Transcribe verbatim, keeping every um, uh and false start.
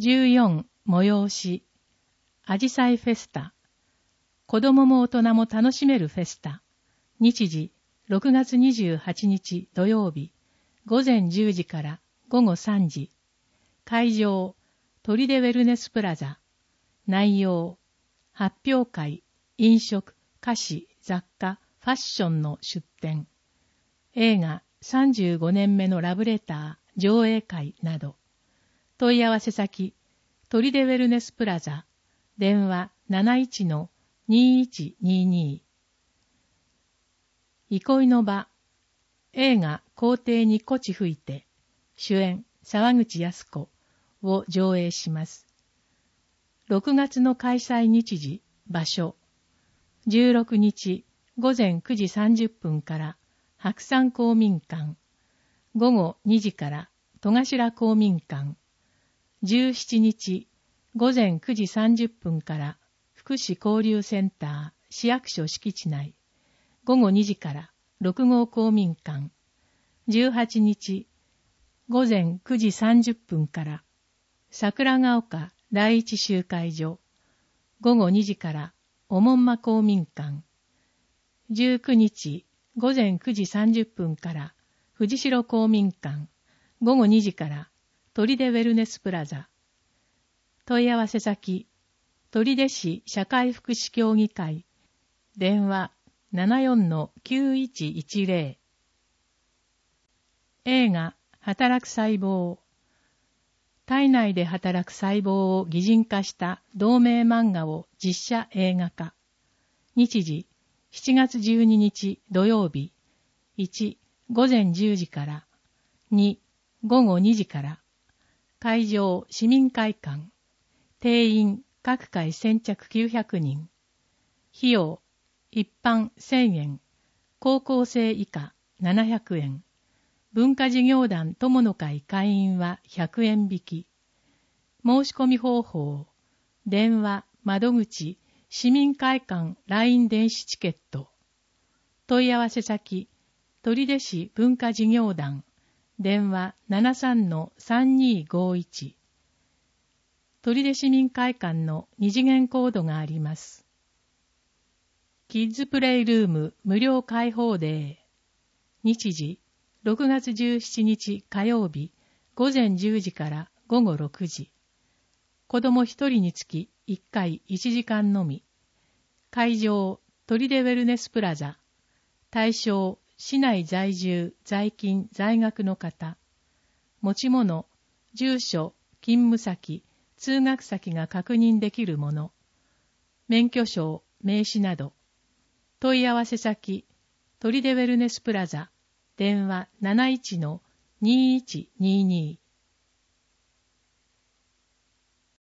じゅうよん催し、あじさいフェスタ。子供も大人も楽しめるフェスタ。日時、ろくがつにじゅうはちにち土曜日、午前じゅうじから午後さんじ。会場、砦ウェルネスプラザ。内容、発表会、飲食、菓子、雑貨、ファッションの出展。映画さんじゅうごねんめのラブレター上映会など。問い合わせ先、砦ウェルネスプラザ。電話 なないちのにいちにに。憩いの場、映画校庭にこち吹いて、主演沢口靖子を上映します。ろくがつの開催日時、場所、じゅうろくにちごぜんくじさんじゅっぷんから白山公民館、ごごにじから戸頭公民館、じゅうしちにちごぜんくじさんじゅっぷんから福祉交流センター市役所敷地内、ごごにじからろくごう公民館、じゅうはちにちごぜんくじさんじゅっぷんから桜ヶ丘第一集会所、ごごにじからおもんま公民館、じゅうくにちごぜんくじさんじゅっぷんから藤代公民館、ごごにじから砦ウェルネスプラザ。問い合わせ先、取手市社会福祉協議会、電話 ななよんのきゅういちいちぜろ。映画、働く細胞。体内で働く細胞を擬人化した同名漫画を実写映画化。日時、しちがつじゅうににち土曜日、いち、ごぜんじゅうじから、に、ごごにじから、会場市民会館、定員各回先着きゅうひゃくにん、費用一般せんえん、高校生以下ななひゃくえん、文化事業団友の会会員はひゃくえん引き。申し込み方法、電話、窓口、市民会館 ライン 電子チケット。問い合わせ先、取手市文化事業団、電話 ななさんのさんにごいち。取手市民会館の二次元コードがあります。キッズプレイルーム無料開放デー。日時、ろくがつじゅうしちにち火曜日、ごぜんじゅうじからごごろくじ。子供ひとりにつきいっかいいちじかんのみ。会場、砦ウェルネスプラザ。対象、市内在住、在勤、在学の方。持ち物、住所、勤務先、通学先が確認できるもの。免許証、名刺など。問い合わせ先、砦ウェルネスプラザ。電話 なないちのにいちにに。